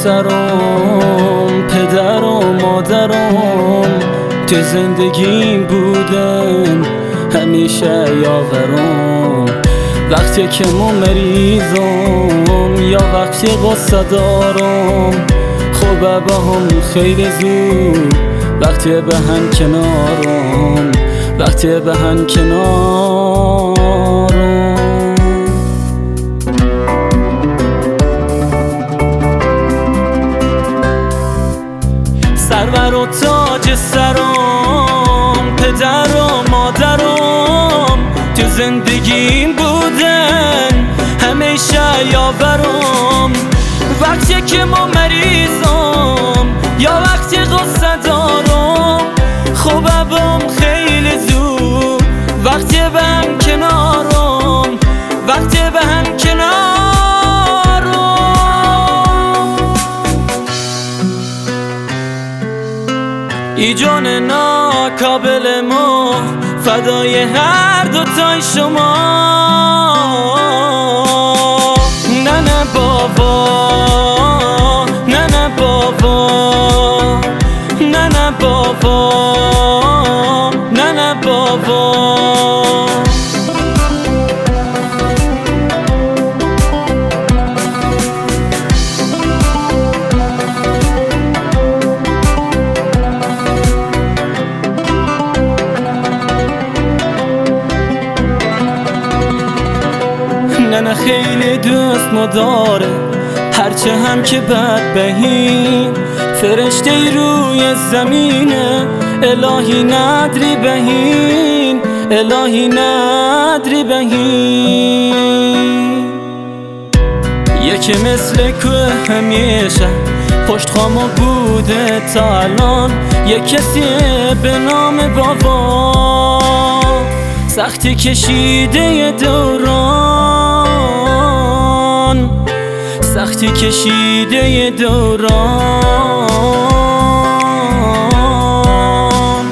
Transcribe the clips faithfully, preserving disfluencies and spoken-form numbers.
سرم، پدر و مادرم تو زندگیم بودن همیشه یاورم. وقتی که من مریضم یا وقتی غصه دارم، خوبه با هم خیلی زود وقتی به هم کنارم، وقتی به هم کنارم. سرور و تاج سرم، پدر و مادرم تو زندگیم بودن همیشه یاورم. وقتی که ما مریضم یا وقتی غصه دارم، خوبه بام خیلی زود وقتی به هم کنارم، وقتی به هم کنارم. ای جان ناقابل ما، فدای هر دوتای شما. نه نه بابا، نه نه بابا، نه نه بابا، نه نه بابا. نه خیلی دوست مداره، هرچه هم که بد بهین فرشته روی زمینه. الهی ندری بهین، الهی ندری بهین. یکی مثل که همیشه پشت خامو بوده تا الان، یک کسی به نام بابا سختی کشیده دوران، سختی کشیده دوران.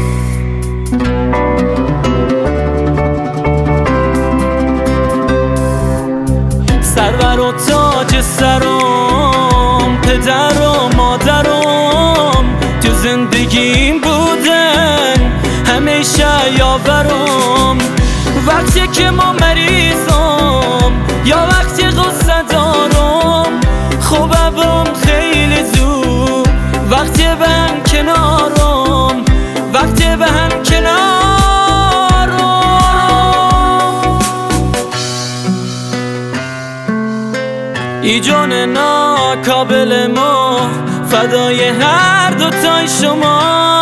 سرور و تاج سرم، پدر و مادرم تو زندگیم بودن همیشه یاورم. وقتی که ما مریضم یا وقتی غصه دارم، خوبه بام خیلی زود وقتی به هم کنارم، وقتی به هم کنارم. ای جان ناقابل ما، فدای هر دوتای شما.